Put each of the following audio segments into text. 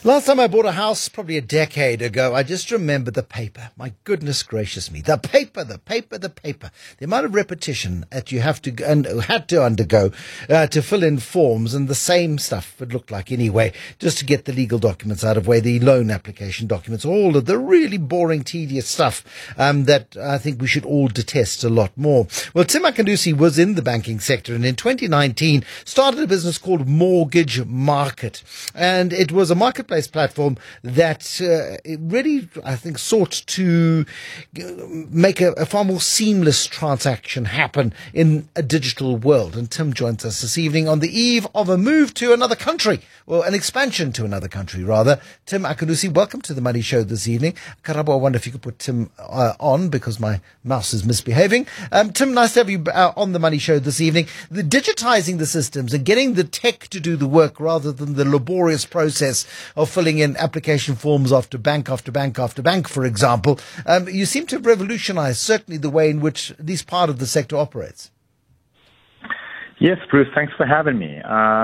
Last time I bought a house, probably a decade ago, I just remember the paper. My goodness gracious me. The paper. The amount of repetition that you have to and had to undergo to fill in forms, and the same stuff it looked like anyway, just to get the legal documents out of way, the loan application documents, all of the really boring, tedious stuff that I think we should all detest a lot more. Well, Tim Akandusi was in the banking sector and in 2019 started a business called Mortgage Market. And it was a marketplace platform that it really, I think, sought to make a far more seamless transaction happen in a digital world. And Tim joins us this evening on the eve of a move to another country, or an expansion to another country, rather. Tim Akandusi, welcome to the Money Show this evening. Karabo, I wonder if you could put Tim on because my mouse is misbehaving. Tim, nice to have you on the Money Show this evening. The digitizing the systems and getting the tech to do the work rather than the laborious process of filling in application forms after bank, for example. You seem to have revolutionized certainly the way in which this part of the sector operates. Yes, Bruce, thanks for having me.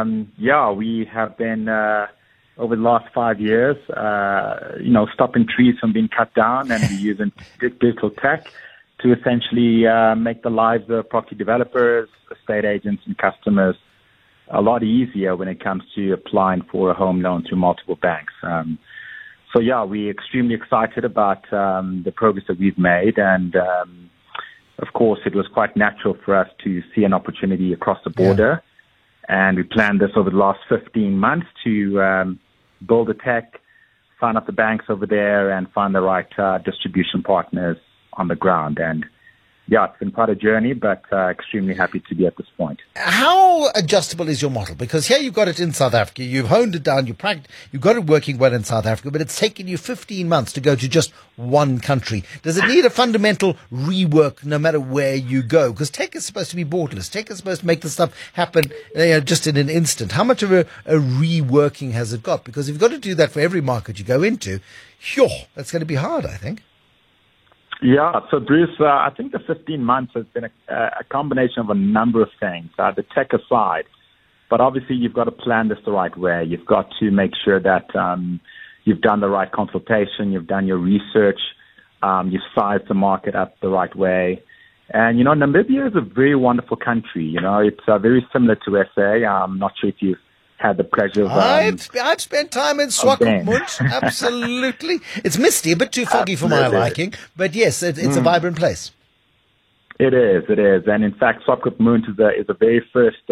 We have been, over the last 5 years, stopping trees from being cut down, and we're using digital tech to essentially make the lives of property developers, estate agents, and customers a lot easier when it comes to applying for a home loan through multiple banks. We're extremely excited about the progress that we've made, and of course, it was quite natural for us to see an opportunity across the border, and we planned this over the last 15 months to build the tech, sign up the banks over there, and find the right distribution partners on the ground. And it's been quite a journey, but extremely happy to be at this point. How adjustable is your model? Because here you've got it in South Africa, you've honed it down, you've got it working well in South Africa, but it's taken you 15 months to go to just one country. Does it need a fundamental rework no matter where you go? Because tech is supposed to be borderless. Tech is supposed to make the stuff happen just in an instant. How much of a reworking has it got? Because if you've got to do that for every market you go into, that's going to be hard, I think. Yeah, so Bruce, I think the 15 months has been a combination of a number of things, the tech aside. But obviously, you've got to plan this the right way. You've got to make sure that you've done the right consultation, you've done your research, you've sized the market up the right way. And, Namibia is a very wonderful country. It's very similar to SA. I'm not sure if you've had the pleasure of... I've spent time in Swakopmund, absolutely. It's misty, a bit too foggy for my liking, but yes, it's a vibrant place. It is. And in fact, Swakopmund is the very first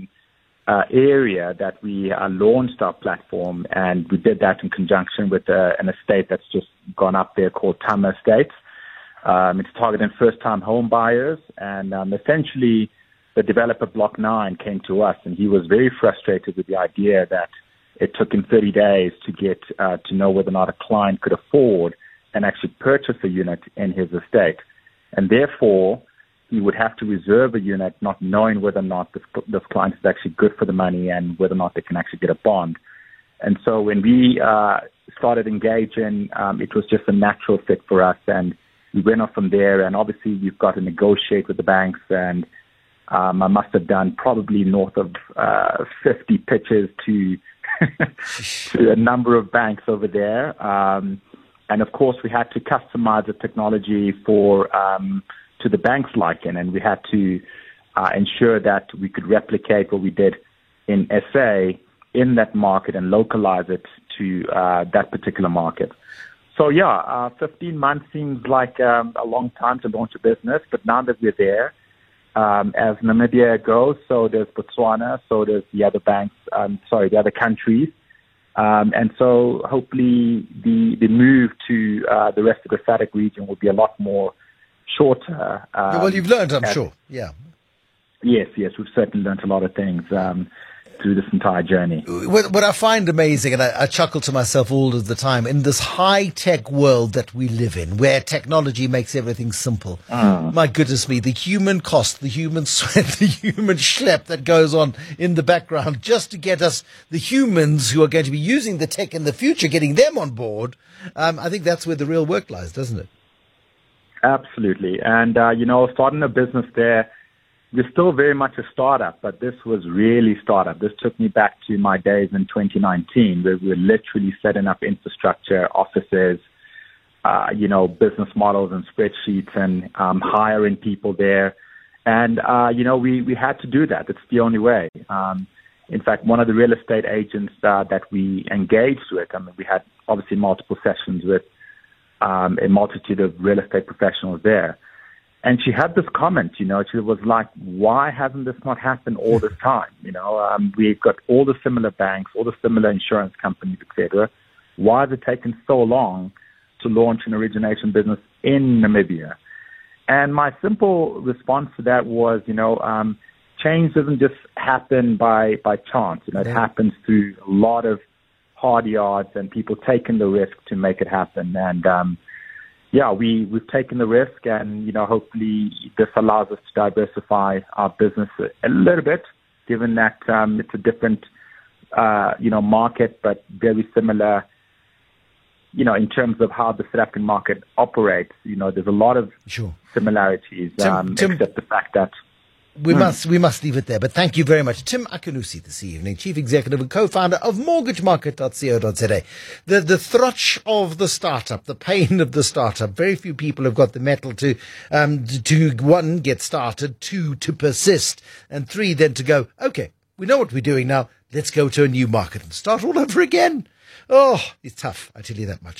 area that we launched our platform, and we did that in conjunction with an estate that's just gone up there called Tama Estates. It's targeting first-time home buyers, and essentially the developer Block 9 came to us, and he was very frustrated with the idea that it took him 30 days to get to know whether or not a client could afford and actually purchase a unit in his estate. And therefore, he would have to reserve a unit not knowing whether or not this client is actually good for the money and whether or not they can actually get a bond. And so when we started engaging, it was just a natural fit for us, and we went off from there. And obviously, you've got to negotiate with the banks, and I must have done probably north of 50 pitches to to a number of banks over there. And of course, we had to customize the technology for to the bank's liking, and we had to ensure that we could replicate what we did in SA in that market and localize it to that particular market. So 15 months seems like a long time to launch a business, but now that we're there, as Namibia goes, so there's Botswana, so there's the other the other countries. And so hopefully the move to the rest of the SADC region will be a lot more shorter. Well, you've learned, I'm sure. Yeah. Yes, we've certainly learned a lot of things through this entire journey. What I find amazing, and I chuckle to myself all of the time, in this high-tech world that we live in, where technology makes everything simple, my goodness me, the human cost, the human sweat, the human schlep that goes on in the background just to get us, the humans who are going to be using the tech in the future, getting them on board, I think that's where the real work lies, doesn't it? Absolutely. And, starting a business there, we're still very much a startup, but this was really startup. This took me back to my days in 2019, where we were literally setting up infrastructure, offices, business models and spreadsheets, and hiring people there. And, we had to do that. It's the only way. In fact, one of the real estate agents that we engaged with, we had obviously multiple sessions with a multitude of real estate professionals there. And she had this comment, she was like, why hasn't this not happened all this time? We've got all the similar banks, all the similar insurance companies, etc. Why has it taken so long to launch an origination business in Namibia? And my simple response to that was, change doesn't just happen by chance. It happens through a lot of hard yards and people taking the risk to make it happen. And, we've taken the risk, and, hopefully this allows us to diversify our business a little bit, given that it's a different, market, but very similar, in terms of how the South African market operates. There's a lot of similarities, Tim, except the fact that we must leave it there. But thank you very much, Tim Akanusi, this evening, Chief Executive and Co-founder of MortgageMarket.co.za. The throtch of the startup, the pain of the startup. Very few people have got the mettle to one, get started, two, to persist, and three, then to go, okay, we know what we're doing now. Let's go to a new market and start all over again. Oh, it's tough. I tell you that much.